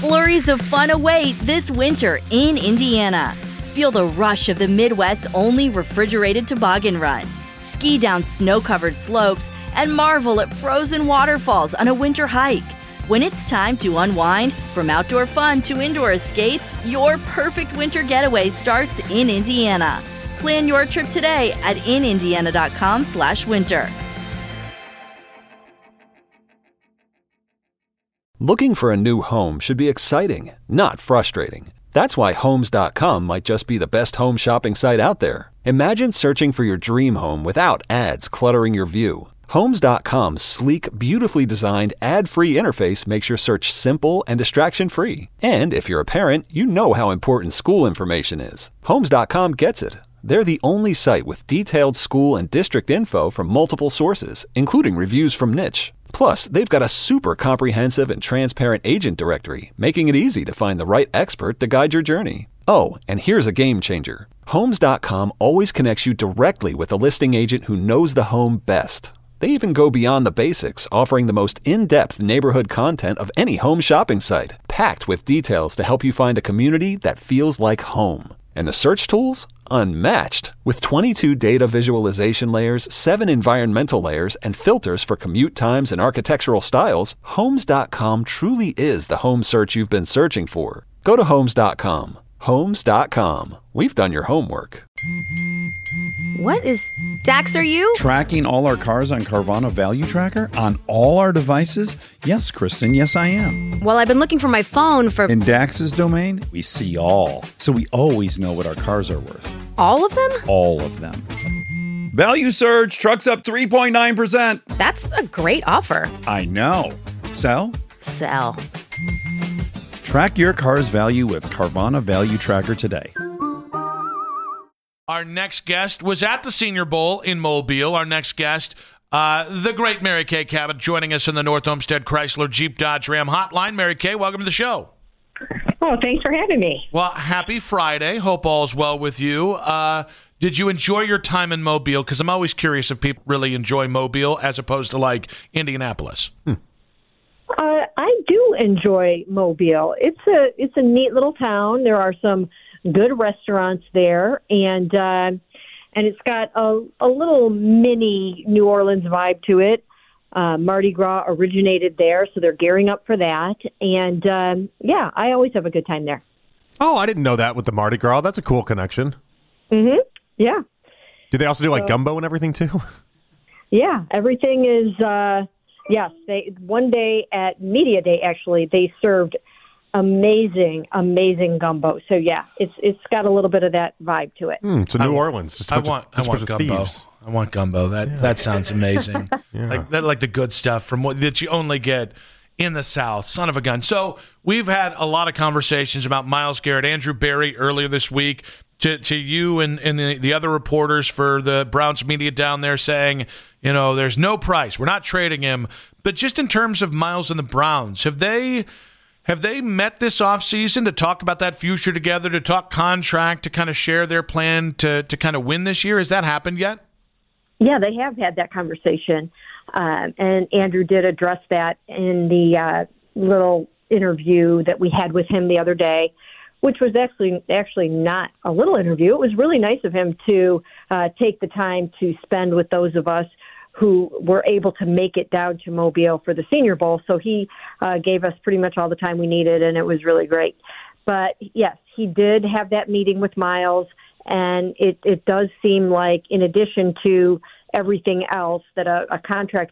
Flurries of fun await this winter in Indiana. Feel the rush of the Midwest's only refrigerated toboggan run. Ski down snow-covered slopes and marvel at frozen waterfalls on a winter hike. When it's time to unwind, from outdoor fun to indoor escapes, your perfect winter getaway starts in Indiana. Plan your trip today at inindiana.com/winter. Looking for a new home should be exciting, not frustrating. That's why Homes.com might just be the best home shopping site out there. Imagine searching for your dream home without ads cluttering your view. Homes.com's sleek, beautifully designed, ad-free interface makes your search simple and distraction-free. And if you're a parent, you know how important school information is. Homes.com gets it. They're the only site with detailed school and district info from multiple sources, including reviews from Niche. Plus, they've got a super comprehensive and transparent agent directory, making it easy to find the right expert to guide your journey. Oh, and here's a game changer. Homes.com always connects you directly with a listing agent who knows the home best. They even go beyond the basics, offering the most in-depth neighborhood content of any home shopping site, packed with details to help you find a community that feels like home. And the search tools? Unmatched. With 22 data visualization layers, 7 environmental layers, and filters for commute times and architectural styles, Homes.com truly is the home search you've been searching for. Go to Homes.com. Homes.com. We've done your homework. What is Dax, are you? Tracking all our cars on Carvana Value Tracker on all our devices? Yes, Kristen, yes I am. Well, I've been looking for my phone for... In Dax's domain, we see all. So we always know what our cars are worth. All of them? All of them. Value surge, trucks up 3.9%. That's a great offer. I know. Sell? Sell. Track your car's value with Carvana Value Tracker today. Our next guest was at the Senior Bowl in Mobile. Our next guest, the great Mary Kay Cabot, joining us in the North Olmsted Chrysler Jeep Dodge Ram hotline. Mary Kay, welcome to the show. Oh, thanks for having me. Well, happy Friday. Hope all's well with you. Did you enjoy your time in Mobile? Because I'm always curious if people really enjoy Mobile as opposed to, like, Indianapolis. I do enjoy Mobile. It's a neat little town. There are some good restaurants there, and it's got a little mini New Orleans vibe to it. Mardi Gras originated there, so they're gearing up for that. And yeah, I always have a good time there. Oh, I didn't know that with the Mardi Gras. That's a cool connection. Mm-hmm. Yeah. Do they also do like gumbo and everything too? Yeah, everything is. Yes, one day at Media Day, actually, they served amazing gumbo. So yeah, it's got a little bit of that vibe to it. So New Orleans. Just I want gumbo. Thieves. I want gumbo. That sounds amazing. Yeah. Like the good stuff from that you only get in the South. Son of a gun. So we've had a lot of conversations about Myles Garrett, Andrew Berry earlier this week. To you and the other reporters for the Browns media down there saying, you know, there's no price. We're not trading him. But just in terms of Myles and the Browns, have they met this offseason to talk about that future together, to talk contract, to kind of share their plan to kind of win this year? Has that happened yet? Yeah, they have had that conversation. And Andrew did address that in the little interview that we had with him the other day, which was actually not a little interview. It was really nice of him to take the time to spend with those of us who were able to make it down to Mobile for the Senior Bowl. So he gave us pretty much all the time we needed, and it was really great. But, yes, he did have that meeting with Myles, and it does seem like, in addition to everything else, that a contract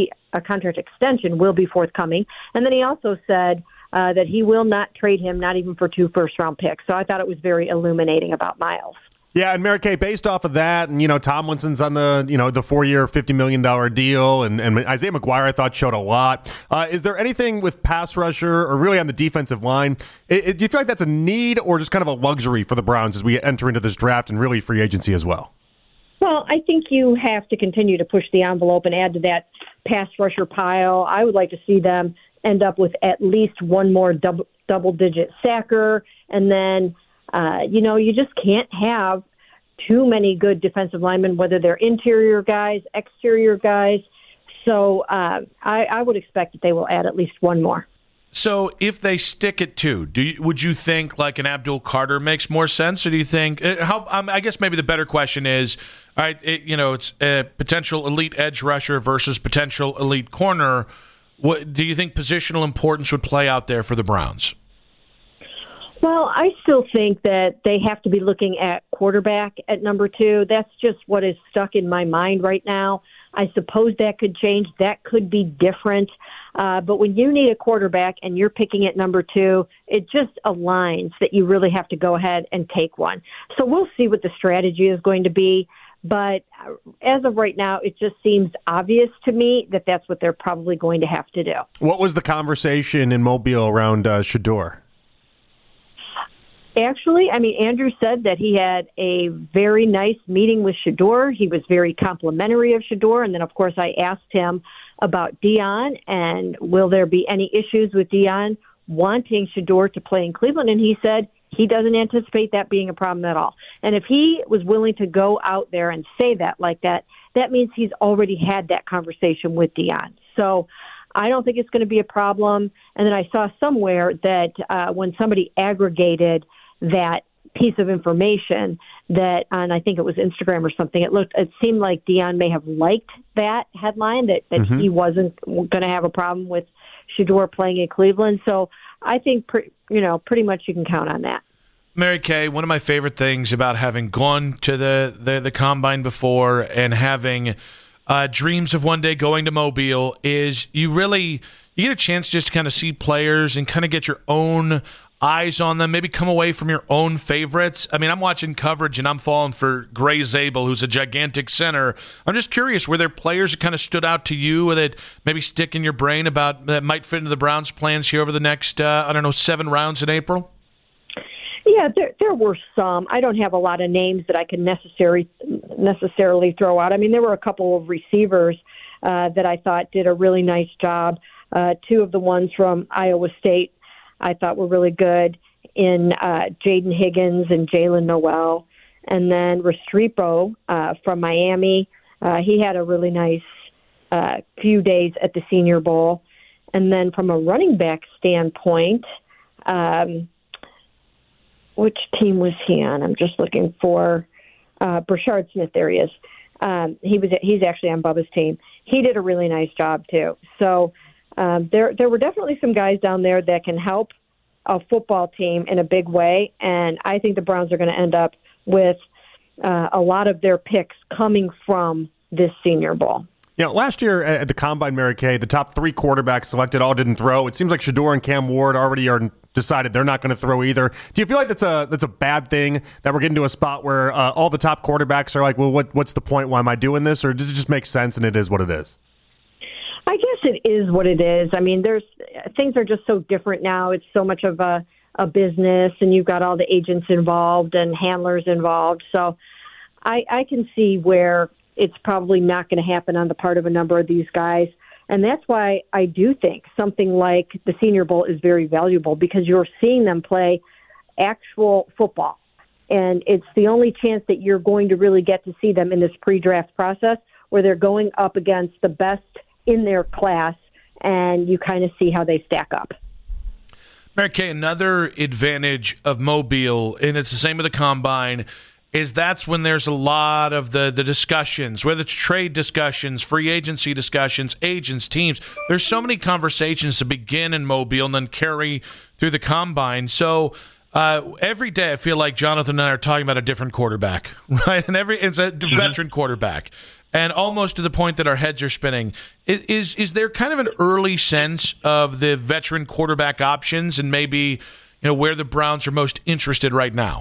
extension will be forthcoming. And then he also said that he will not trade him, not even for 2 first-round picks. So I thought it was very illuminating about Myles. Yeah, and Mary Kay, based off of that, and, you know, Tomlinson's on the 4-year, $50 million deal, and Isaiah McGuire, I thought, showed a lot. Is there anything with pass rusher or really on the defensive line? Do you feel like that's a need or just kind of a luxury for the Browns as we enter into this draft and really free agency as well? Well, I think you have to continue to push the envelope and add to that pass rusher pile. I would like to see them end up with at least one more double-digit sacker, and then you just can't have too many good defensive linemen, whether they're interior guys, exterior guys. So I would expect that they will add at least one more. So if they stick at two, would you think like an Abdul Carter makes more sense, or do you think I guess maybe the better question is, all right, it's a potential elite edge rusher versus potential elite corner. What do you think positional importance would play out there for the Browns? Well, I still think that they have to be looking at quarterback at number 2. That's just what is stuck in my mind right now. I suppose that could change. That could be different. But when you need a quarterback and you're picking at number 2, it just aligns that you really have to go ahead and take one. So we'll see what the strategy is going to be. But as of right now, it just seems obvious to me that that's what they're probably going to have to do. What was the conversation in Mobile around Shedeur? Actually, Andrew said that he had a very nice meeting with Shedeur. He was very complimentary of Shedeur. And then, of course, I asked him about Deion and will there be any issues with Deion wanting Shedeur to play in Cleveland. And he said he doesn't anticipate that being a problem at all. And if he was willing to go out there and say that like that, that means he's already had that conversation with Deion. So I don't think it's going to be a problem. And then I saw somewhere that when somebody aggregated that piece of information that, and I think it was Instagram or something, it seemed like Deion may have liked that headline that he wasn't going to have a problem with Shedeur playing in Cleveland. So I think, pretty much you can count on that. Mary Kay, one of my favorite things about having gone to the Combine before and having dreams of one day going to Mobile is you get a chance just to kind of see players and kind of get your own eyes on them, maybe come away from your own favorites. I'm watching coverage and I'm falling for Gray Zabel, who's a gigantic center. I'm just curious, were there players that kind of stood out to you that maybe stick in your brain about that might fit into the Browns' plans here over the next, 7 rounds in April? Yeah, there were some. I don't have a lot of names that I can necessarily throw out. There were a couple of receivers that I thought did a really nice job. 2 of the ones from Iowa State I thought were really good in Jaden Higgins and Jalen Noel. And then Restrepo from Miami, he had a really nice few days at the Senior Bowl. And then from a running back standpoint, which team was he on? I'm just looking for Brashard Smith. There he is. He's actually on Bubba's team. He did a really nice job too. So there were definitely some guys down there that can help a football team in a big way, and I think the Browns are going to end up with a lot of their picks coming from this Senior Bowl. Last year at the Combine, Mary Kay, the top 3 quarterbacks selected all didn't throw. It seems like Shedeur and Cam Ward already are decided they're not going to throw either. Do you feel like that's a bad thing that we're getting to a spot where all the top quarterbacks are like, well, what's the point? Why am I doing this? Or does it just make sense and it is what it is? I guess it is what it is. Things are just so different now. It's so much of a business, and you've got all the agents involved and handlers involved. So I can see where it's probably not going to happen on the part of a number of these guys. And that's why I do think something like the Senior Bowl is very valuable, because you're seeing them play actual football. And it's the only chance that you're going to really get to see them in this pre-draft process, where they're going up against the best in their class, and you kind of see how they stack up. Mary Kay, another advantage of Mobile, and it's the same with the Combine, is that's when there's a lot of the discussions, whether it's trade discussions, free agency discussions, agents, teams. There's so many conversations to begin in Mobile and then carry through the Combine. So every day I feel like Jonathan and I are talking about a different quarterback, right? And it's a veteran quarterback. And almost to the point that our heads are spinning. Is there kind of an early sense of the veteran quarterback options and maybe where the Browns are most interested right now?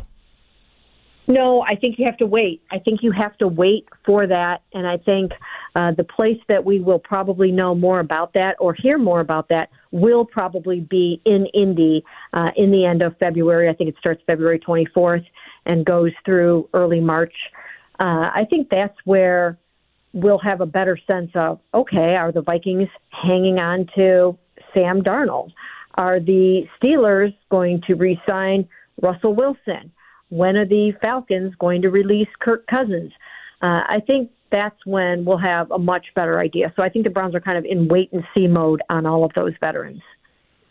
No, I think you have to wait. I think you have to wait for that. And I think the place that we will probably know more about that or hear more about that will probably be in Indy in the end of February. I think it starts February 24th and goes through early March. I think that's where we'll have a better sense of, okay, are the Vikings hanging on to Sam Darnold? Are the Steelers going to re-sign Russell Wilson? When are the Falcons going to release Kirk Cousins? I think that's when we'll have a much better idea. So I think the Browns are kind of in wait-and-see mode on all of those veterans.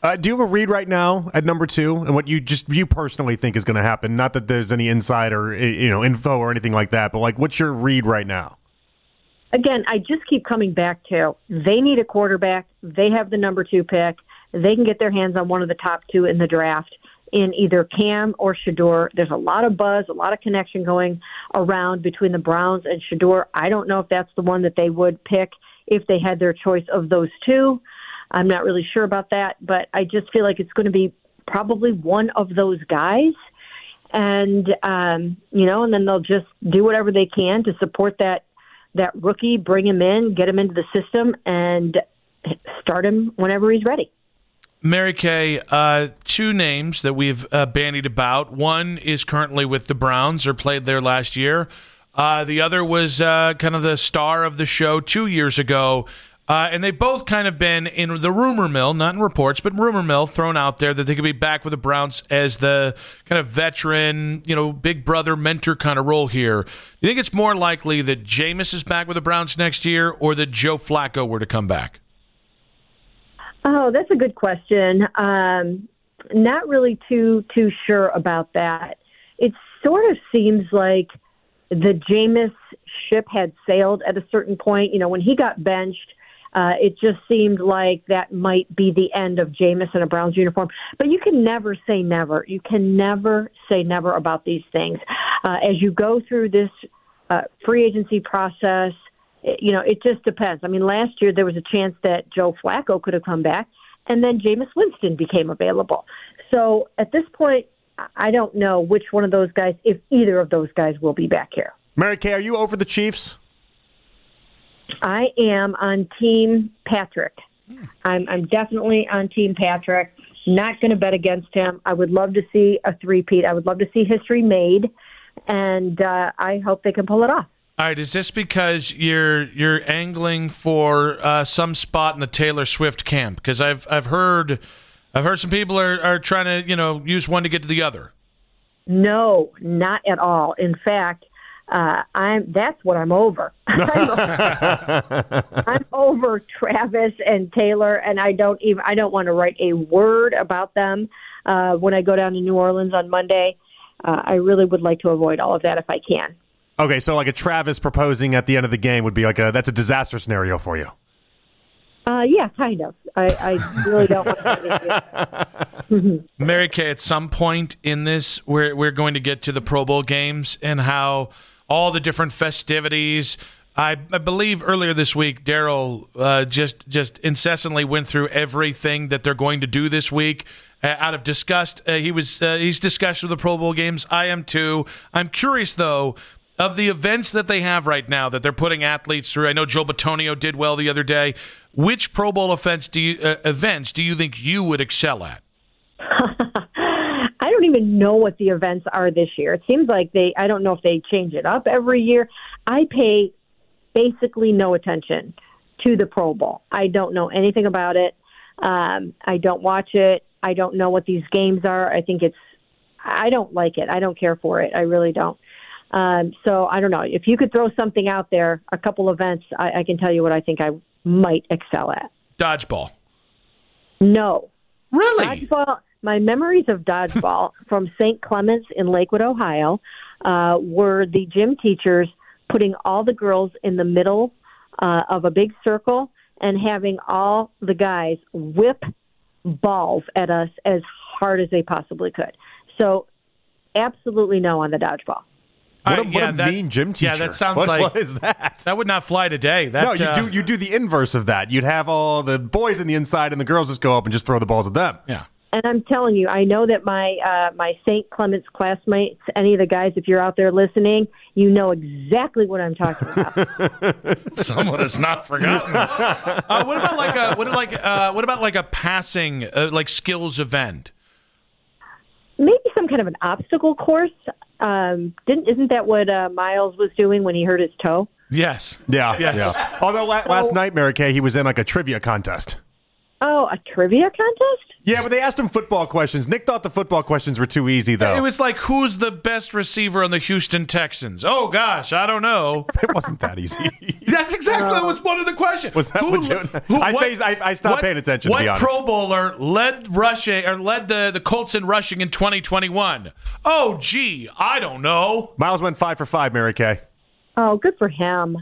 Do you have a read right now at number 2 and what you personally think is going to happen? Not that there's any insider info or anything like that, but like what's your read right now? Again, I just keep coming back to they need a quarterback. They have the number 2 pick. They can get their hands on one of the top 2 in the draft in either Cam or Shedeur. There's a lot of buzz, a lot of connection going around between the Browns and Shedeur. I don't know if that's the one that they would pick if they had their choice of those 2. I'm not really sure about that, but I just feel like it's going to be probably one of those guys. And, and then they'll just do whatever they can to support that rookie, bring him in, get him into the system, and start him whenever he's ready. Mary Kay, 2 names that we've bandied about. One is currently with the Browns or played there last year. The other was kind of the star of the show 2 years ago. And they've both kind of been in the rumor mill, not in reports, but rumor mill thrown out there that they could be back with the Browns as the kind of veteran, big brother mentor kind of role here. You think it's more likely that Jameis is back with the Browns next year or that Joe Flacco were to come back? Oh, that's a good question. Not really too sure about that. It sort of seems like the Jameis ship had sailed at a certain point. When he got benched, it just seemed like that might be the end of Jameis in a Browns uniform. But you can never say never. You can never say never about these things. As you go through this free agency process, it just depends. I mean, last year there was a chance that Joe Flacco could have come back, and then Jameis Winston became available. So at this point, I don't know which one of those guys, if either of those guys, will be back here. Mary Kay, are you over the Chiefs? I am on Team Patrick. I'm definitely on Team Patrick. Not going to bet against him. I would love to see a three-peat. I would love to see history made, and I hope they can pull it off. All right, is this because you're angling for some spot in the Taylor Swift camp? Because I've heard some people are trying to use one to get to the other. No, not at all. In fact, that's what I'm over. I'm over Travis and Taylor, and I don't want to write a word about them when I go down to New Orleans on Monday. I really would like to avoid all of that if I can. Okay, so like a Travis proposing at the end of the game would be that's a disaster scenario for you. Yeah, kind of. I really don't want to. Mary Kay, at some point in this, we're going to get to the Pro Bowl games and how all the different festivities. I believe earlier this week, Daryl just incessantly went through everything that they're going to do this week. Out of disgust, he's disgusted with the Pro Bowl games. I am too. I'm curious though. Of the events that they have right now that they're putting athletes through, I know Joe Bitonio did well the other day. Which Pro Bowl events do you think you would excel at? I don't even know what the events are this year. It seems like I don't know if they change it up every year. I pay basically no attention to the Pro Bowl. I don't know anything about it. I don't watch it. I don't know what these games are. I don't like it. I don't care for it. I really don't. So I don't know. If you could throw something out there, a couple events, I can tell you what I think I might excel at. Dodgeball. No. Really? Dodgeball. My memories of dodgeball from St. Clements in Lakewood, Ohio, were the gym teachers putting all the girls in the middle of a big circle and having all the guys whip balls at us as hard as they possibly could. So absolutely no on the dodgeball. What a mean gym teacher. Yeah, that sounds like... What is that? That would not fly today. No, you do the inverse of that. You'd have all the boys in the inside and the girls just go up and just throw the balls at them. Yeah. And I'm telling you, I know that my St. Clements classmates, any of the guys, if you're out there listening, you know exactly what I'm talking about. Someone has not forgotten. What about like a passing skills event? Maybe some kind of an obstacle course. Isn't that what Miles was doing when he hurt his toe? Yes. Yeah. Yes. Yeah. Although last night, Mary Kay, he was in like a trivia contest. Oh, a trivia contest? Yeah, but they asked him football questions. Nick thought the football questions were too easy, though. It was like, who's the best receiver on the Houston Texans? Oh, gosh, I don't know. It wasn't that easy. That's exactly that was one of the questions. Was that I stopped paying attention, to be honest. What Pro Bowler led the Colts in rushing in 2021? Oh, gee, I don't know. Miles went 5 for 5, Mary Kay. Oh, good for him.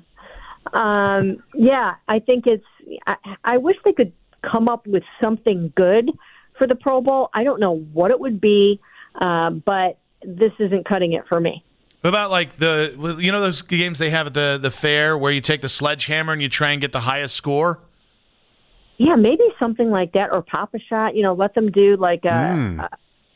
Yeah, I think I wish they could come up with something good for the Pro Bowl. I don't know what it would be, but this isn't cutting it for me. What about like those games they have at the fair where you take the sledgehammer and you try and get the highest score? Yeah, maybe something like that, or pop a shot. Let them do like a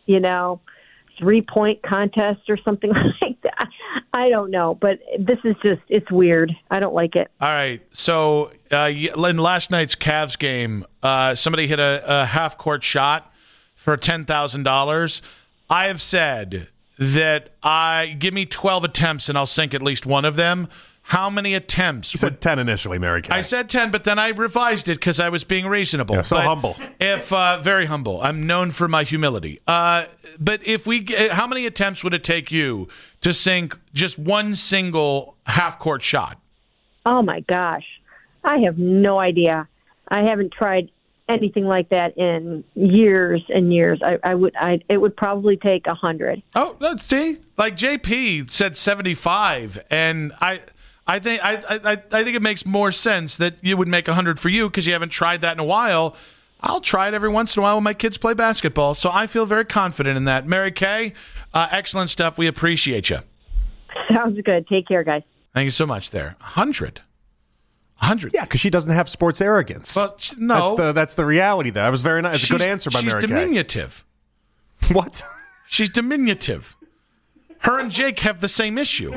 3-point contest or something like that. I don't know, but this is it's weird. I don't like it. All right. So in last night's Cavs game, somebody hit a half-court shot for $10,000. I have said that give me 12 attempts and I'll sink at least one of them. How many attempts? You said 10 initially, Mary Kay. I said 10, but then I revised it because I was being reasonable. Yeah, so humble. Very humble. I'm known for my humility. But how many attempts would it take you to sink just one single half-court shot? Oh, my gosh. I have no idea. I haven't tried anything like that in years and years. It would probably take 100. Oh, let's see. Like JP said 75, and I think it makes more sense that you would make 100 for you because you haven't tried that in a while. I'll try it every once in a while when my kids play basketball, so I feel very confident in that. Mary Kay, excellent stuff. We appreciate you. Sounds good. Take care, guys. Thank you so much there. 100. 100. Yeah, because she doesn't have sports arrogance. Well, no. That's the reality there. That was very nice. It's a good answer by Mary Kay. She's diminutive. What? She's diminutive. Her and Jake have the same issue.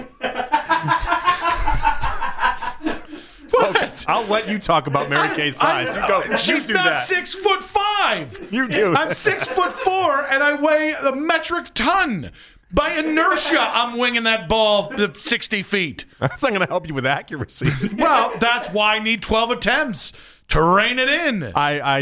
Okay, I'll let you talk about Mary Kay's size. You go. She's do not that. 6'5". You do. I'm 6'4", and I weigh a metric ton. By inertia, I'm winging that ball 60 feet. That's not going to help you with accuracy. Well, that's why I need 12 attempts to rein it in.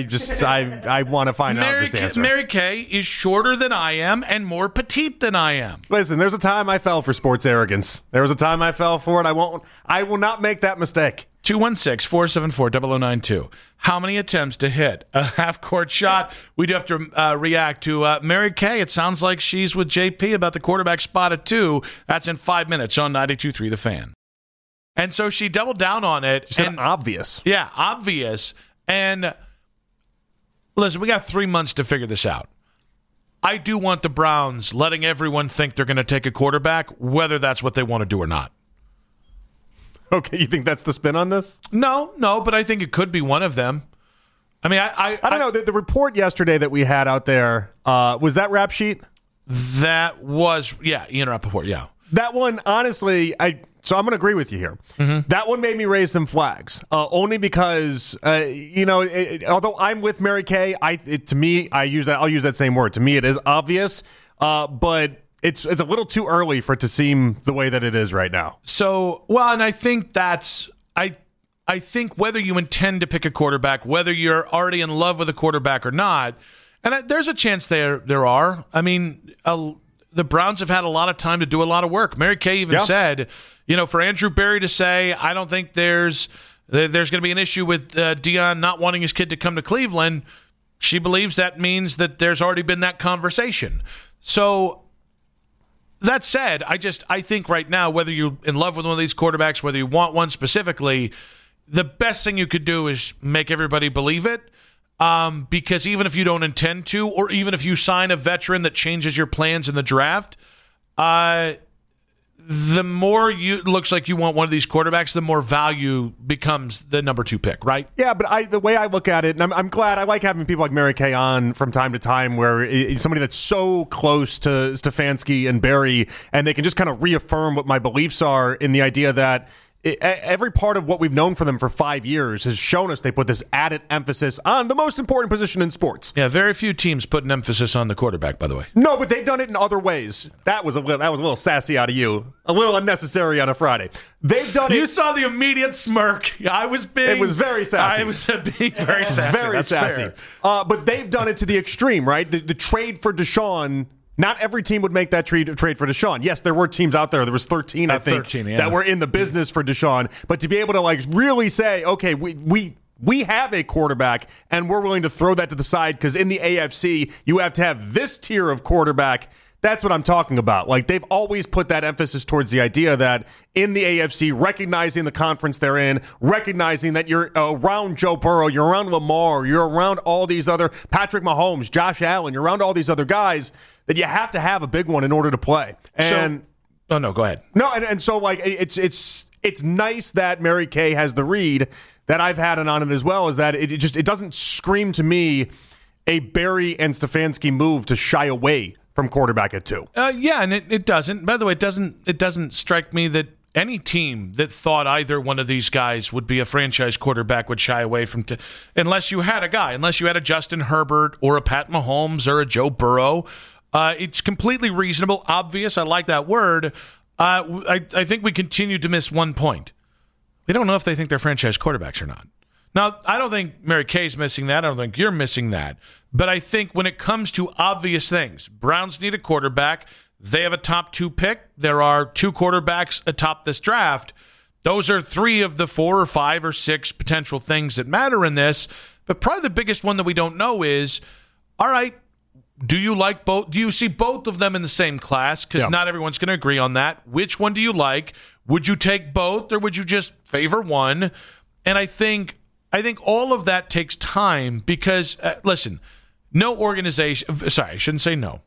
I want to find out this answer. Mary Kay is shorter than I am and more petite than I am. Listen, there's a time I fell for sports arrogance. There was a time I fell for it. I will not make that mistake. 216-474-0092. How many attempts to hit a half-court shot? We do have to react to Mary Kay. It sounds like she's with JP about the quarterback spot at 2. That's in 5 minutes on 92.3 The Fan. And so she doubled down on it. She said obvious. Yeah, obvious. And listen, we got 3 months to figure this out. I do want the Browns letting everyone think they're going to take a quarterback, whether that's what they want to do or not. Okay, you think that's the spin on this? No, but I think it could be one of them. I mean, I don't know. The report yesterday that we had out there, was that Rap Sheet? That was, yeah, Ian Rappaport, yeah. That one, honestly, so I'm going to agree with you here. Mm-hmm. That one made me raise some flags, only because, although I'm with Mary Kay, to me, I'll use that same word. To me, it is obvious, but it's a little too early for it to seem the way that it is right now. So, well, and I think I think whether you intend to pick a quarterback, whether you're already in love with a quarterback or not, and there's a chance there are. I mean, the Browns have had a lot of time to do a lot of work. Mary Kay even said, for Andrew Berry to say, I don't think there's going to be an issue with Deion not wanting his kid to come to Cleveland. She believes that means that there's already been that conversation. So that said, I think right now, whether you're in love with one of these quarterbacks, whether you want one specifically, the best thing you could do is make everybody believe it. Because even if you don't intend to, or even if you sign a veteran that changes your plans in the draft, the more it looks like you want one of these quarterbacks, the more value becomes the number 2 pick, right? Yeah, but the way I look at it, and I'm glad, I like having people like Mary Kay on from time to time, where somebody that's so close to Stefanski and Berry, and they can just kind of reaffirm what my beliefs are in the idea that every part of what we've known from them for 5 years has shown us they put this added emphasis on the most important position in sports. Yeah, very few teams put an emphasis on the quarterback, by the way. No, but they've done it in other ways. That was a little sassy out of you. A little unnecessary on a Friday. They've done it. You saw the immediate smirk. It was very sassy. I was being very sassy. Very That's sassy. fair. But they've done it to the extreme, right? The trade for Deshaun. Not every team would make that trade for Deshaun. Yes, there were teams out there. There was 13, I think, 13, yeah. that were in the business for Deshaun. But to be able to like really say, okay, we have a quarterback, and we're willing to throw that to the side because in the AFC, you have to have this tier of quarterback. That's what I'm talking about. Like, they've always put that emphasis towards the idea that in the AFC, recognizing the conference they're in, recognizing that you're around Joe Burrow, you're around Lamar, you're around all these other Patrick Mahomes, Josh Allen, you're around all these other guys, that you have to have a big one in order to play. And no, go ahead. No, and so like it's nice that Mary Kay has the read that I've had on it as well, is that it doesn't scream to me a Barry and Stefanski move to shy away from quarterback at 2. Yeah, and it doesn't. By the way, it doesn't strike me that any team that thought either one of these guys would be a franchise quarterback would shy away from unless you had a Justin Herbert or a Pat Mahomes or a Joe Burrow. It's completely reasonable, obvious. I like that word. I think we continue to miss one point. We don't know if they think they're franchise quarterbacks or not. Now, I don't think Mary Kay's missing that. I don't think you're missing that. But I think when it comes to obvious things, Browns need a quarterback. They have a top 2 pick. There are 2 quarterbacks atop this draft. Those are 3 of the 4 or 5 or 6 potential things that matter in this. But probably the biggest one that we don't know is, all right, do you like both? Do you see both of them in the same class? Because not everyone's going to agree on that. Which one do you like? Would you take both, or would you just favor one? And I think all of that takes time because, listen, no organization – sorry, I shouldn't say no.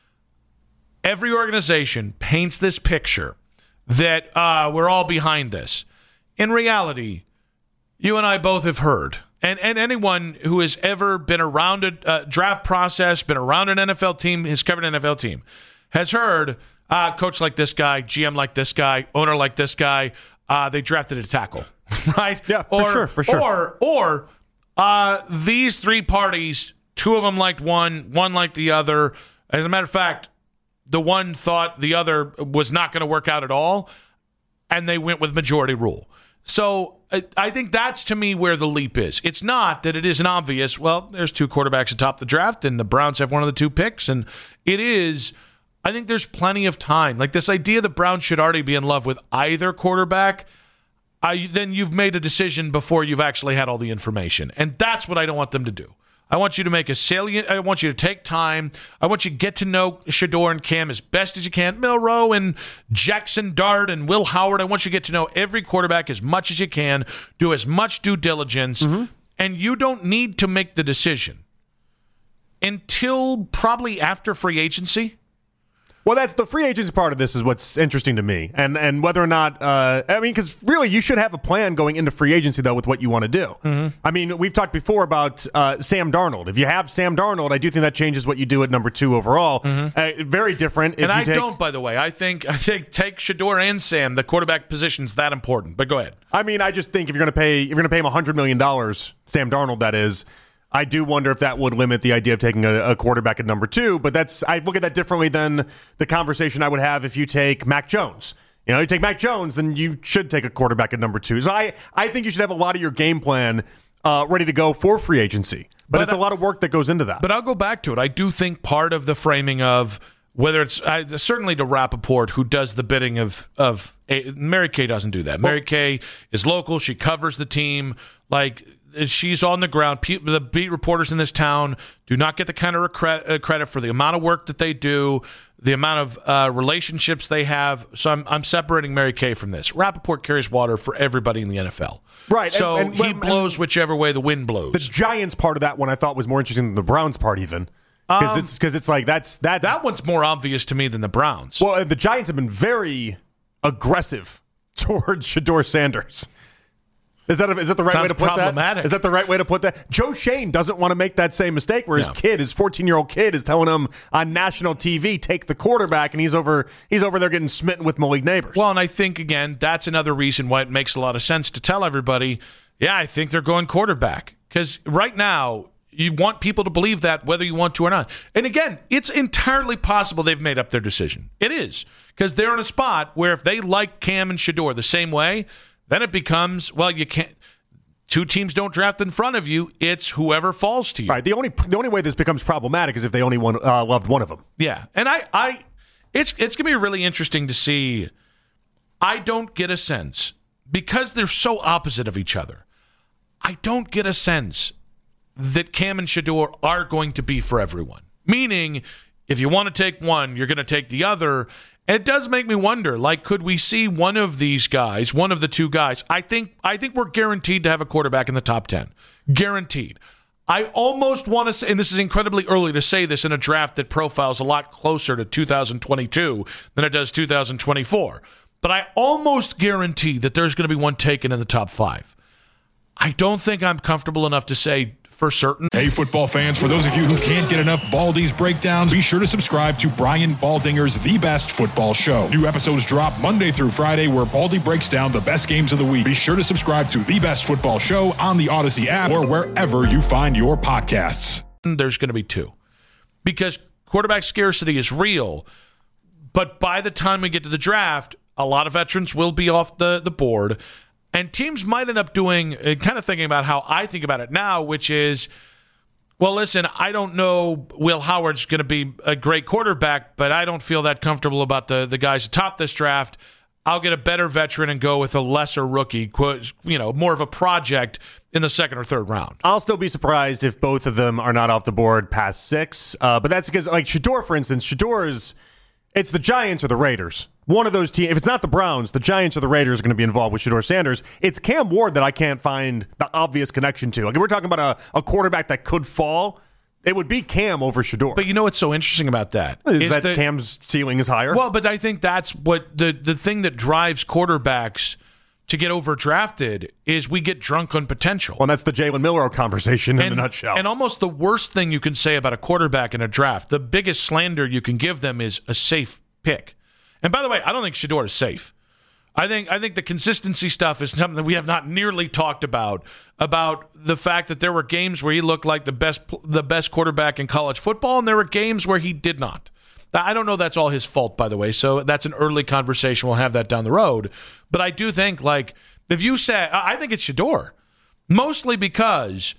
Every organization paints this picture that we're all behind this. In reality, you and I both have heard – and anyone who has ever been around a draft process, been around an NFL team, has covered an NFL team, has heard coach like this guy, GM like this guy, owner like this guy, they drafted a tackle, right? Yeah, for sure. Or these 3 parties, 2 of them liked one liked the other. As a matter of fact, the one thought the other was not going to work out at all, and they went with majority rule. So I think that's, to me, where the leap is. It's not that it isn't obvious. Well, there's 2 quarterbacks atop the draft, and the Browns have one of the 2 picks. And it is, I think there's plenty of time. Like this idea the Browns should already be in love with either quarterback, then you've made a decision before you've actually had all the information. And that's what I don't want them to do. I want you to make a salient. I want you to take time. I want you to get to know Shedeur and Cam as best as you can. Milroe and Jackson Dart and Will Howard. I want you to get to know every quarterback as much as you can. Do as much due diligence. Mm-hmm. And you don't need to make the decision until probably after free agency. Well, that's the free agents part of this is what's interesting to me. And whether or not, I mean, because really you should have a plan going into free agency, though, with what you want to do. Mm-hmm. I mean, we've talked before about Sam Darnold. If you have Sam Darnold, I do think that changes what you do at number 2 overall. Mm-hmm. Very different. If and don't, by the way. I think take Shedeur and Sam. The quarterback position's that important. But go ahead. I mean, I just think if you're going to pay him $100 million, Sam Darnold, that is, I do wonder if that would limit the idea of taking a quarterback at number 2, but I look at that differently than the conversation I would have if you take Mac Jones. You know, you take Mac Jones, then you should take a quarterback at number 2. So I think you should have a lot of your game plan ready to go for free agency, but it's a lot of work that goes into that. But I'll go back to it. I do think part of the framing of whether it's certainly to Rappaport, who does the bidding of Mary Kay doesn't do that. Mary Kay is local. She covers the team. Like, she's on the ground. The beat reporters in this town do not get the kind of credit for the amount of work that they do, the amount of relationships they have. So I'm separating Mary Kay from this. Rappaport carries water for everybody in the NFL. Right. So he blows whichever way the wind blows. The Giants part of that one I thought was more interesting than the Browns part even. Because it's like that one's more obvious to me than the Browns. Well, the Giants have been very aggressive towards Shedeur Sanders. Is that the right way to put problematic. that? Is that the right way to put that? Joe Shane doesn't want to make that same mistake where his 14-year-old kid is telling him on national TV, take the quarterback, and he's over there getting smitten with Malik Neighbors. Well, and I think, again, that's another reason why it makes a lot of sense to tell everybody, yeah, I think they're going quarterback. Because right now, you want people to believe that whether you want to or not. And again, it's entirely possible they've made up their decision. It is. Because they're in a spot where if they like Cam and Shedeur the same way, then it becomes, well, you can't. Two teams don't draft in front of you. It's whoever falls to you. Right. The only way this becomes problematic is if they only loved one of them. Yeah. And it's going to be really interesting to see. I don't get a sense, because they're so opposite of each other, I don't get a sense that Cam and Shedeur are going to be for everyone. Meaning, if you want to take one, you're going to take the other. And it does make me wonder, like, could we see one of these guys, one of the two guys? I think we're guaranteed to have a quarterback in the top 10. Guaranteed. I almost want to say, and this is incredibly early to say this in a draft that profiles a lot closer to 2022 than it does 2024, but I almost guarantee that there's going to be one taken in the top 5. I don't think I'm comfortable enough to say for certain. Hey, football fans, for those of you who can't get enough Baldy's breakdowns, be sure to subscribe to Brian Baldinger's The Best Football Show. New episodes drop Monday through Friday, where Baldy breaks down the best games of the week. Be sure to subscribe to The Best Football Show on the Odyssey app or wherever you find your podcasts. There's going to be 2, because quarterback scarcity is real, but by the time we get to the draft, a lot of veterans will be off the board. And teams might end up doing, kind of thinking about how I think about it now, which is, well, listen, I don't know Will Howard's going to be a great quarterback, but I don't feel that comfortable about the guys atop this draft. I'll get a better veteran and go with a lesser rookie, more of a project in the second or third round. I'll still be surprised if both of them are not off the board past 6. But that's because, like Shedeur, for instance, it's the Giants or the Raiders. One of those teams, if it's not the Browns, the Giants or the Raiders are going to be involved with Shedeur Sanders. It's Cam Ward that I can't find the obvious connection to. Like, if we're talking about a quarterback that could fall, it would be Cam over Shedeur. But you know what's so interesting about that? Is that Cam's ceiling is higher? Well, but I think that's what the thing that drives quarterbacks to get overdrafted is we get drunk on potential. Well, and that's the Jalen Milroe conversation in a nutshell. And almost the worst thing you can say about a quarterback in a draft, the biggest slander you can give them is a safe pick. And by the way, I don't think Shedeur is safe. I think the consistency stuff is something that we have not nearly talked about the fact that there were games where he looked like the best quarterback in college football, and there were games where he did not. I don't know that's all his fault, by the way, so that's an early conversation. We'll have that down the road. But I do think, like, if you say, I think it's Shedeur, mostly because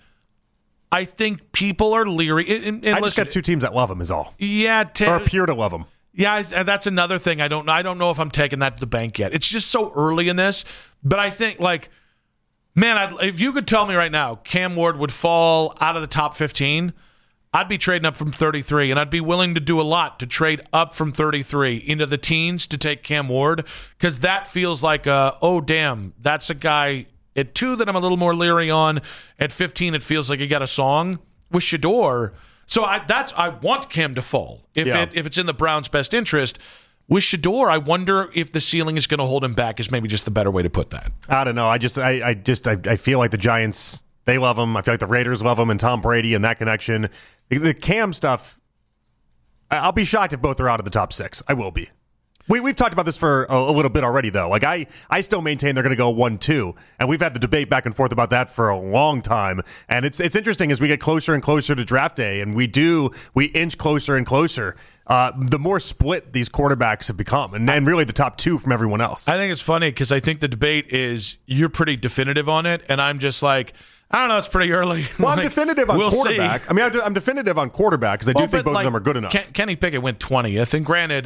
I think people are leery. I just got 2 teams that love him is all. Yeah. Or appear to love him. Yeah, that's another thing. I don't know if I'm taking that to the bank yet. It's just so early in this. But I think, like, man, if you could tell me right now Cam Ward would fall out of the top 15, I'd be trading up from 33, and I'd be willing to do a lot to trade up from 33 into the teens to take Cam Ward, because that feels like, oh, damn, that's a guy at 2 that I'm a little more leery on. At 15, it feels like he got a song. With Shedeur, so I want Cam to fall if it's in the Browns' best interest. With Shedeur, I wonder if the ceiling is going to hold him back. Is maybe just the better way to put that. I don't know. I feel like the Giants, they love him. I feel like the Raiders love him, and Tom Brady and that connection. The Cam stuff, I'll be shocked if both are out of the top 6. I will be. We've talked about this for a little bit already, though. Like, I still maintain they're going to go 1-2, and we've had the debate back and forth about that for a long time. And it's interesting as we get closer and closer to draft day, and we inch closer and closer. The more split these quarterbacks have become, and really the top 2 from everyone else. I think it's funny because I think the debate is you're pretty definitive on it, and I'm just like, I don't know, it's pretty early. Well, I'm definitive on quarterback. See. I mean, I'm definitive on quarterback because I do think both of them are good enough. Kenny Pickett went 20th, and granted,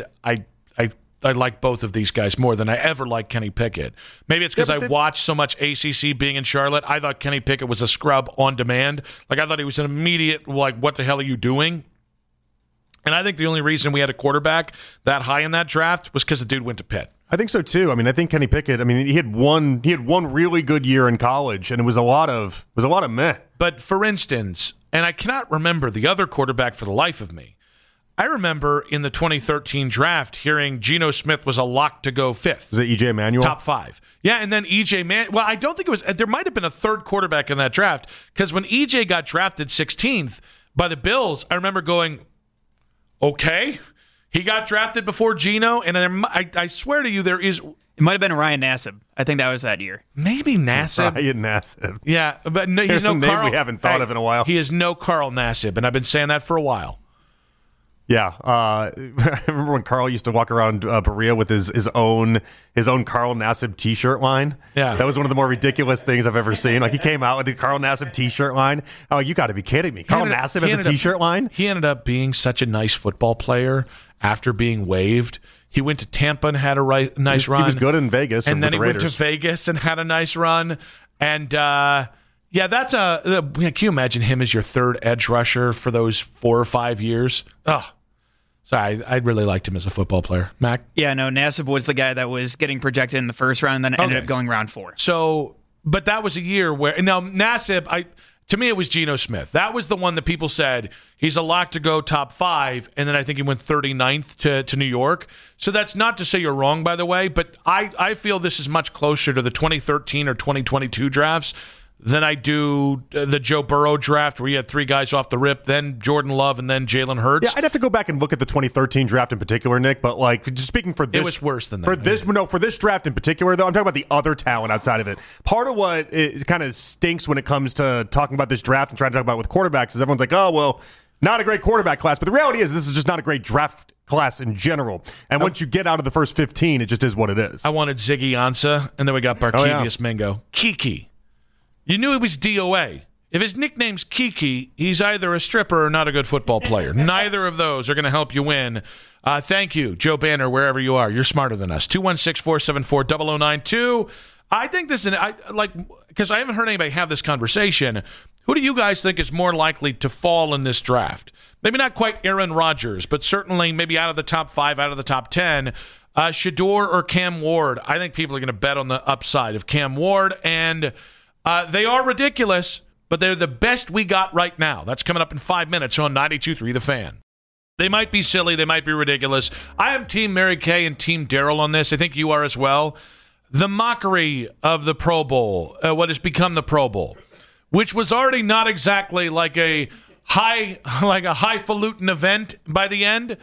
I like both of these guys more than I ever liked Kenny Pickett. Maybe it's because I watched so much ACC being in Charlotte. I thought Kenny Pickett was a scrub on demand. Like, I thought he was an immediate, like, what the hell are you doing? And I think the only reason we had a quarterback that high in that draft was because the dude went to Pitt. I think so too. I mean, I think Kenny Pickett, he had one really good year in college, and it was a lot of meh. But for instance, and I cannot remember the other quarterback for the life of me, I remember in the 2013 draft hearing Geno Smith was a lock to go 5th. Was it E.J. Manuel? Top 5. Yeah, and then E.J. Well, I don't think it was. There might have been a third quarterback in that draft because when E.J. got drafted 16th by the Bills, I remember going, okay, he got drafted before Geno, and I swear to you there is... It might have been Ryan Nassib. I think that was that year. Maybe Nassib. Ryan Nassib. Yeah, but no, he's Here's no a name Carl. we haven't thought of in a while. He is no Carl Nassib, and I've been saying that for a while. Yeah, I remember when Carl used to walk around Berea with his own Carl Nassib T-shirt line. Yeah, that was one of the more ridiculous things I've ever seen. Like he came out with the Carl Nassib T-shirt line. Oh, you got to be kidding me! Carl Nassib has a T-shirt line. He ended up being such a nice football player after being waived. He went to Tampa and had a nice run. He was good in Vegas, and then he went to Vegas and had a nice run. And yeah, that's can you imagine him as your third edge rusher for those 4 or 5 years? Oh. Sorry, I really liked him as a football player. Mac? Yeah, no, Nassib was the guy that was getting projected in the first round and then ended up going round 4. So, but that was a year where, now Nassib, to me it was Geno Smith. That was the one that people said, he's a lock to go top 5, and then I think he went 39th to New York. So that's not to say you're wrong, by the way, but I feel this is much closer to the 2013 or 2022 drafts than I do the Joe Burrow draft where you had 3 guys off the rip, then Jordan Love, and then Jalen Hurts. Yeah, I'd have to go back and look at the 2013 draft in particular, Nick, but like just speaking for this, it was worse than that. For this draft in particular, though, I'm talking about the other talent outside of it. Part of what it kind of stinks when it comes to talking about this draft and trying to talk about it with quarterbacks is everyone's like, oh, well, not a great quarterback class. But the reality is this is just not a great draft class in general. And once you get out of the first 15, it just is what it is. I wanted Ziggy Ansah, and then we got Barkevius Mingo. Kiki. You knew he was DOA. If his nickname's Kiki, he's either a stripper or not a good football player. Neither of those are going to help you win. Thank you, Joe Banner, wherever you are. You're smarter than us. 216-474-0092. I think this is, because I haven't heard anybody have this conversation. Who do you guys think is more likely to fall in this draft? Maybe not quite Aaron Rodgers, but certainly maybe out of the top 5, out of the top 10. Shedeur or Cam Ward. I think people are going to bet on the upside of Cam Ward, and they are ridiculous, but they're the best we got right now. That's coming up in 5 minutes on 92.3 The Fan. They might be silly. They might be ridiculous. I am Team Mary Kay and Team Daryl on this. I think you are as well. The mockery of the Pro Bowl, what has become the Pro Bowl, which was already not exactly like a highfalutin event by the end.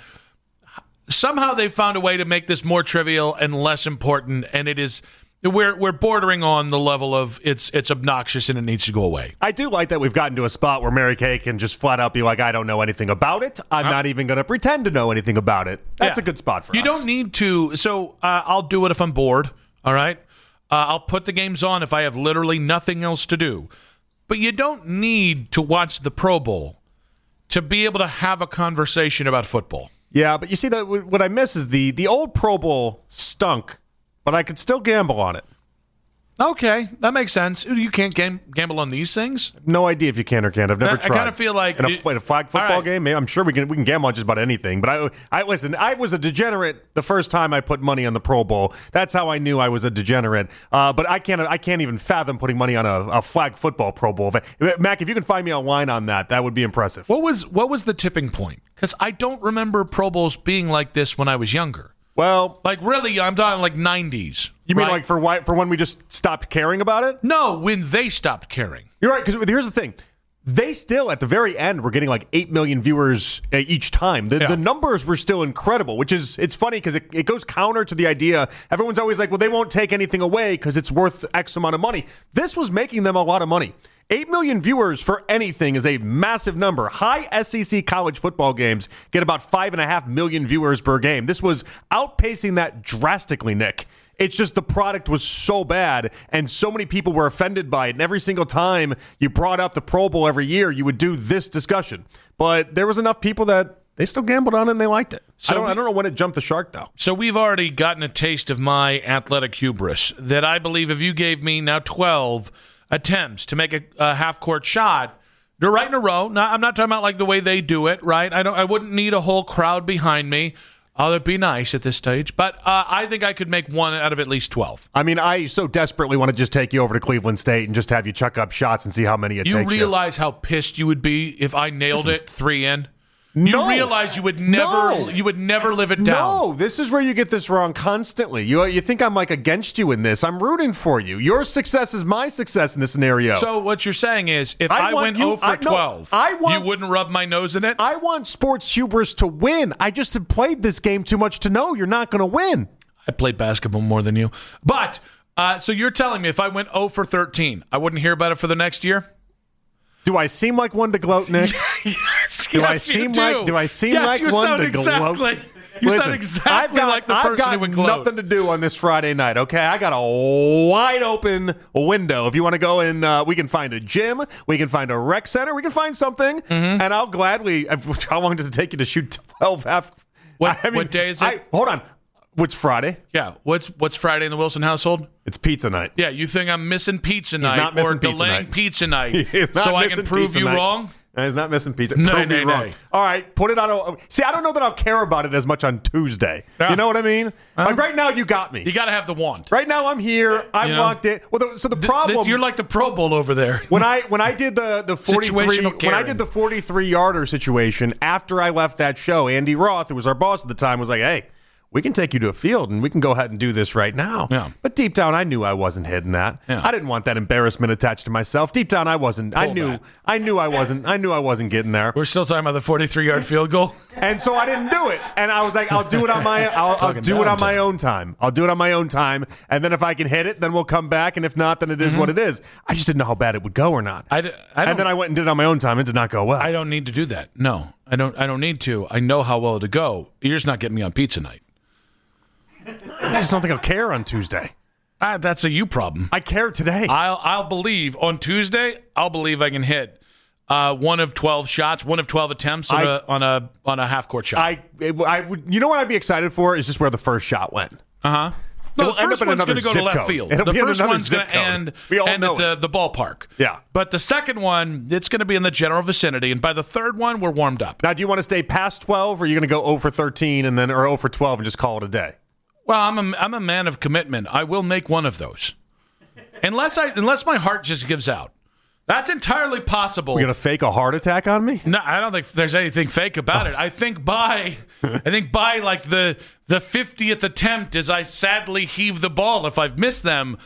Somehow they found a way to make this more trivial and less important, and it is... We're bordering on the level of it's obnoxious and it needs to go away. I do like that we've gotten to a spot where Mary Kay can just flat out be like, I don't know anything about it. I'm not even going to pretend to know anything about it. That's a good spot for us. You don't need to. So I'll do it if I'm bored, all right? I'll put the games on if I have literally nothing else to do. But you don't need to watch the Pro Bowl to be able to have a conversation about football. Yeah, but you see, that what I miss is the old Pro Bowl stunk, but I could still gamble on it. Okay, that makes sense. You can't gamble on these things? No idea if you can or can't. I've never tried. I kind of feel like... In a flag football game, I'm sure we can gamble on just about anything. But listen, I was a degenerate the first time I put money on the Pro Bowl. That's how I knew I was a degenerate. But I can't even fathom putting money on a flag football Pro Bowl. Mac, if you can find me online on that would be impressive. What was the tipping point? Because I don't remember Pro Bowls being like this when I was younger. Well, like really, I'm talking like 90s. You mean like for when we just stopped caring about it? No, when they stopped caring. You're right, because here's the thing. They still, at the very end, were getting like 8 million viewers each time. The numbers were still incredible, it's funny because it goes counter to the idea. Everyone's always like, well, they won't take anything away because it's worth X amount of money. This was making them a lot of money. 8 million viewers for anything is a massive number. High SEC college football games get about 5.5 million viewers per game. This was outpacing that drastically, Nick. It's just the product was so bad, and so many people were offended by it. And every single time you brought up the Pro Bowl every year, you would do this discussion. But there was enough people that they still gambled on it and they liked it. So I don't know when it jumped the shark, though. So we've already gotten a taste of my athletic hubris that I believe if you gave me now 12 attempts to make a half-court shot, they're right in a row. Now, I'm not talking about like the way they do it, right? I wouldn't need a whole crowd behind me. It'd be nice at this stage, but I think I could make one out of at least 12. I mean, I so desperately want to just take you over to Cleveland State and just have you chuck up shots and see how many it takes you. You realize how pissed you would be if I nailed it 3 in? You realize you would never live it down. No, this is where you get this wrong constantly. You think I'm like against you in this. I'm rooting for you. Your success is my success in this scenario. So what you're saying is if I went 0 for 12, you wouldn't rub my nose in it? I want Sports Hubris to win. I just have played this game too much to know you're not going to win. I played basketball more than you. But, so you're telling me if I went 0 for 13, I wouldn't hear about it for the next year? Do I seem like one to gloat, Nick? Yes, do I seem like one to gloat? You sound exactly like the person who would gloat. I've got nothing to do on this Friday night, okay? I got a wide open window. If you want to go in, we can find a gym, we can find a rec center, we can find something, and I'll gladly. How long does it take you to shoot 12 half? What day is it? Hold on. What's Friday? Yeah. What's Friday in the Wilson household? It's pizza night. Yeah, you think I'm missing pizza night not missing or delaying pizza night so I can prove you wrong? No, he's not missing pizza. No. Wrong. All right, put it on. See, I don't know that I'll care about it as much on Tuesday. Yeah. You know what I mean? Like right now, you got me. You got to have the want. Right now, I'm here. I walked in. Well, so the problem. You're like the Pro Bowl over there. When I did the 43 yarder situation after I left that show, Andy Roth, who was our boss at the time, was like, "Hey, we can take you to a field and we can go ahead and do this right now." Yeah. But deep down, I knew I wasn't hitting that. Yeah. I didn't want that embarrassment attached to myself. Deep down, I wasn't. I knew I wasn't getting there. We're still talking about the 43-yard field goal. And so I didn't do it. And I was like, I'll do it on my my own time. I'll do it on my own time. And then if I can hit it, then we'll come back. And if not, then it is what it is. I just didn't know how bad it would go or not. And then I went and did it on my own time. It did not go well. I don't need to do that. No, I don't need to. I know how well to go. You're just not getting me on pizza night. I just don't think I'll care on Tuesday. That's a you problem. I care today. I'll believe on Tuesday. I'll believe I can hit 1 of 12 shots, 1 of 12 attempts on a half court shot. I would. You know what I'd be excited for is just where the first shot went. No, the first one's going to go to left field. The first one's going to end at the ballpark. Yeah. But the second one, it's going to be in the general vicinity. And by the third one, we're warmed up. Now, do you want to stay past 12, or are you going to go 0 for 13 or 0 for 12 and just call it a day? Well, I'm a man of commitment. I will make one of those, unless my heart just gives out. That's entirely possible. You're gonna fake a heart attack on me? No, I don't think there's anything fake about it. I think by like the 50th attempt, as I sadly heave the ball, if I've missed them,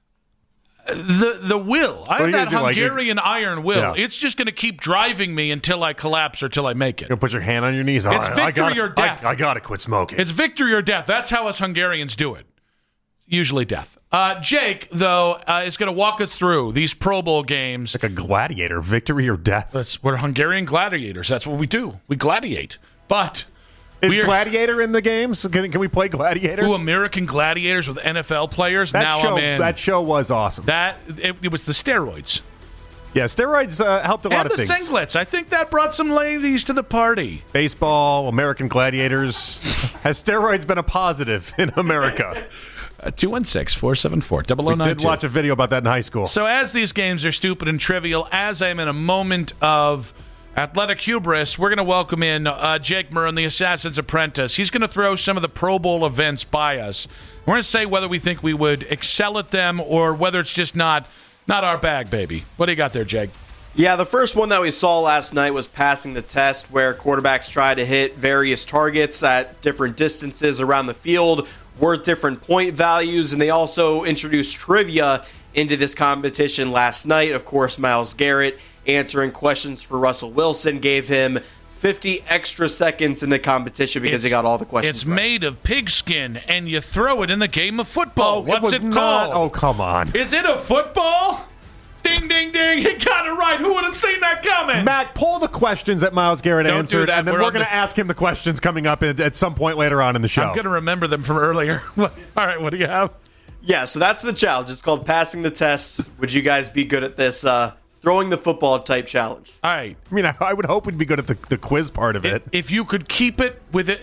the will. I have that Hungarian iron will. Yeah. It's just going to keep driving me until I collapse or till I make it. You'll put your hand on your knees. It's victory or death. I got to quit smoking. It's victory or death. That's how us Hungarians do it. Usually death. Jake, though, is going to walk us through these Pro Bowl games. Like a gladiator. Victory or death. We're Hungarian gladiators. That's what we do. We gladiate. But... Is Gladiator in the games? Can we play Gladiator? Ooh, American Gladiators with NFL players. That show was awesome. It was the steroids. Yeah, steroids helped a lot of things. And the singlets. I think that brought some ladies to the party. Baseball, American Gladiators. Has steroids been a positive in America? 216-474-0092. We did watch a video about that in high school. So as these games are stupid and trivial, as I am in a moment of athletic hubris, we're going to welcome in Jake Murren, the Assassin's Apprentice. He's going to throw some of the Pro Bowl events by us. We're going to say whether we think we would excel at them or whether it's just not our bag, baby. What do you got there, Jake? Yeah, the first one that we saw last night was passing the test, where quarterbacks try to hit various targets at different distances around the field, worth different point values, and they also introduced trivia into this competition last night. Of course, Myles Garrett answering questions for Russell Wilson gave him 50 extra seconds in the competition because he got all the questions It's right. Made of pigskin, and you throw it in the game of football. What's it called? Oh, come on. Is it a football? Ding, ding, ding. He got it right. Who would have seen that coming? Matt, pull the questions that Myles Garrett answered, and then we're going to ask him the questions coming up at some point later on in the show. I'm going to remember them from earlier. All right, what do you have? Yeah, so that's the challenge. It's called Passing the Test. Would you guys be good at this throwing the football type challenge? All right. I mean, I would hope we'd be good at the quiz part of it. If you could keep it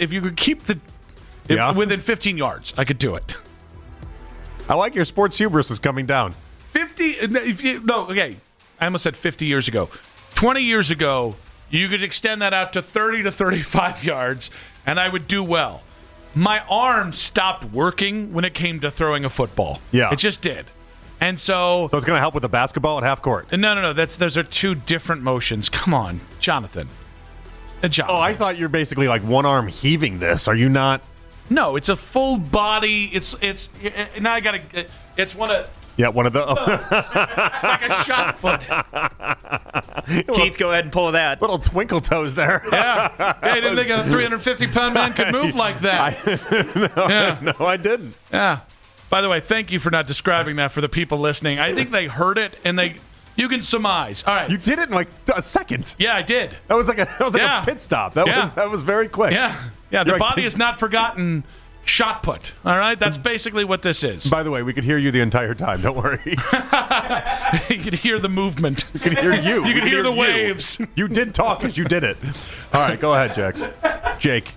within 15 yards, I could do it. I like your sports hubris is coming down. 50, okay. I almost said 50 years ago. 20 years ago, you could extend that out to 30 to 35 yards, and I would do well. My arm stopped working when it came to throwing a football. Yeah. It just did. And so it's going to help with the basketball at half court. No. Those are two different motions. Come on, Jonathan. a jog. Oh, I thought you're basically like one arm heaving this. Are you not? No, it's a full body. It's now I gotta. It's one of. Yeah, one of the. It's like a shot put. Keith, go ahead and pull that. Little twinkle toes there. Yeah. I didn't think a 350-pound man could move like that. No, I didn't. Yeah. By the way, thank you for not describing that for the people listening. I think they heard it and you can surmise. All right. You did it in like a second. Yeah, I did. That was like a pit stop. That was very quick. Yeah. Yeah, the body has not forgotten shot put. All right? That's basically what this is. By the way, we could hear you the entire time. Don't worry. You could hear the movement. You could hear you. You could hear the waves. You did talk as you did it. All right, go ahead, Jake.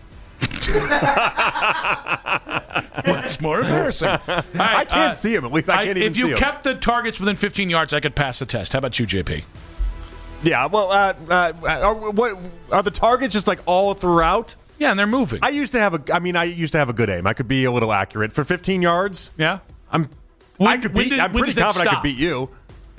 What's more embarrassing? Right, I can't see him. At least I can't even see him. If you kept the targets within 15 yards, I could pass the test. How about you, JP? Yeah, well, what are the targets just like all throughout? Yeah, and they're moving. I used to have a good aim. I could be a little accurate for 15 yards. Yeah, I'm pretty confident I could beat you.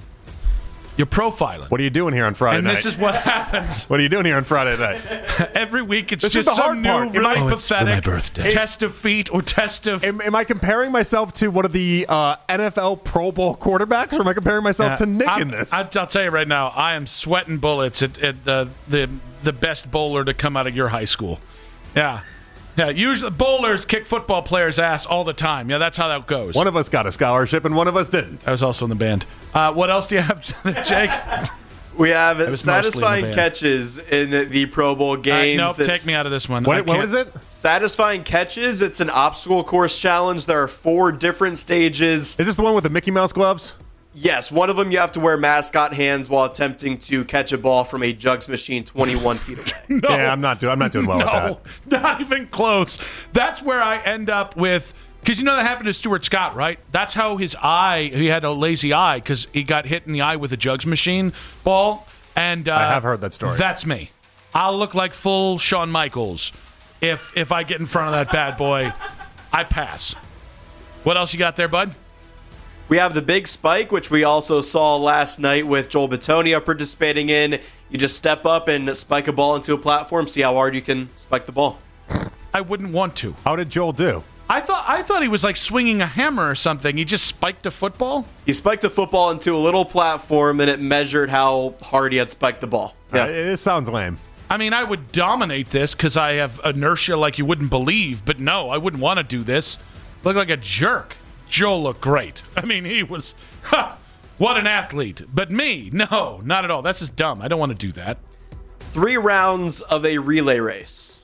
You're profiling. What are you doing here on Friday night? And this is what happens. What are you doing here on Friday night? Every week it's this just some new, part. really pathetic it's for my birthday. test of feet or test of... Am I comparing myself to one of the NFL Pro Bowl quarterbacks, or am I comparing myself to Nick in this? I'll tell you right now, I am sweating bullets at the best bowler to come out of your high school. Yeah. Yeah, usually bowlers kick football players' ass all the time. Yeah, that's how that goes. One of us got a scholarship and one of us didn't. I was also in the band. What else do you have, Jake? We have satisfying catches in the Pro Bowl games. Nope, take me out of this one. What is it? Satisfying catches. It's an obstacle course challenge. There are 4 different stages. Is this the one with the Mickey Mouse gloves? Yes, one of them you have to wear mascot hands while attempting to catch a ball from a jugs machine 21 feet away. No. Yeah, I'm not doing well with that. Not even close. That's where I end up with, because you know that happened to Stuart Scott, right? That's how he had a lazy eye because he got hit in the eye with a jugs machine ball. And I have heard that story. That's me. I'll look like full Shawn Michaels if I get in front of that bad boy. I pass. What else you got there, bud? We have the big spike, which we also saw last night with Joel Bitonio participating in. You just step up and spike a ball into a platform, see how hard you can spike the ball. I wouldn't want to. How did Joel do? I thought he was like swinging a hammer or something. He just spiked a football? He spiked a football into a little platform, and it measured how hard he had spiked the ball. Yeah. It sounds lame. I mean, I would dominate this because I have inertia like you wouldn't believe, but no, I wouldn't want to do this. Look like a jerk. Joel looked great. I mean, he was, what an athlete. But me, no, not at all. That's just dumb. I don't want to do that. 3 rounds of a relay race.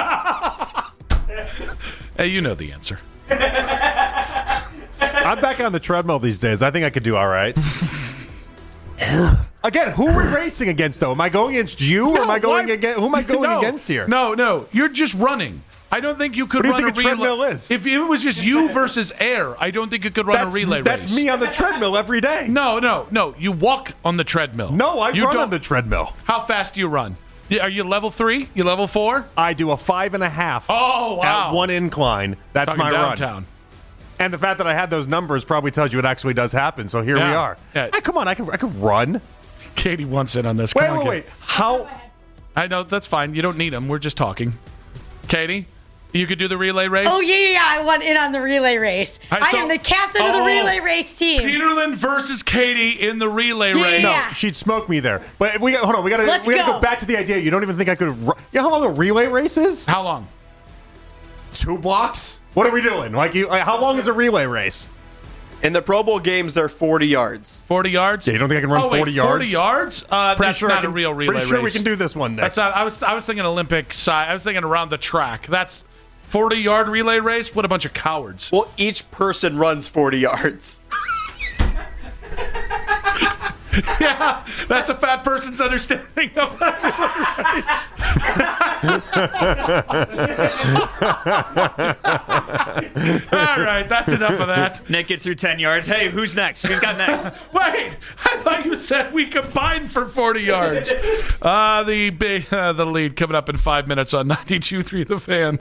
Hey, you know the answer. I'm back on the treadmill these days. I think I could do all right. Again, who are we racing against, though? Am I going against you, or am I going against? Who am I going against here? No. You're just running. I don't think you could run a treadmill is? If it was just you versus air, I don't think you could run a relay race. That's me on the treadmill every day. No. You walk on the treadmill. No, I run on the treadmill. How fast do you run? Are you level 3? You level 4? I do a 5.5. Oh, wow. At one incline. That's Talking my downtown. run. And the fact that I had those numbers probably tells you it actually does happen. So here we are. Yeah. Come on, I could run. Katie wants in on this. Wait. How? I know, that's fine. You don't need them. We're just talking. Katie? You could do the relay race? Oh, yeah. I want in on the relay race. Right, I am the captain of the relay race team. Peterland versus Katie in the relay race. No, she'd smoke me there. But we got to go back to the idea. You don't even think I could run. You know how long a relay race is? How long? 2 blocks? What are we doing? How long is a relay race? In the Pro Bowl games, they're 40 yards. 40 yards? Yeah, you don't think I can run 40 yards? 40 yards? That's sure not a real relay race. Pretty sure we can do this one next. That's not. I was thinking Olympic side. I was thinking around the track. That's 40-yard relay race? What a bunch of cowards. Well, each person runs 40 yards. Yeah, that's a fat person's understanding of a relay race. All right, that's enough of that. Nick gets through 10 yards. Hey, who's next? Who's got next? Wait, I thought you said we combined for 40 yards. The lead coming up in 5 minutes on 92.3 The Fan.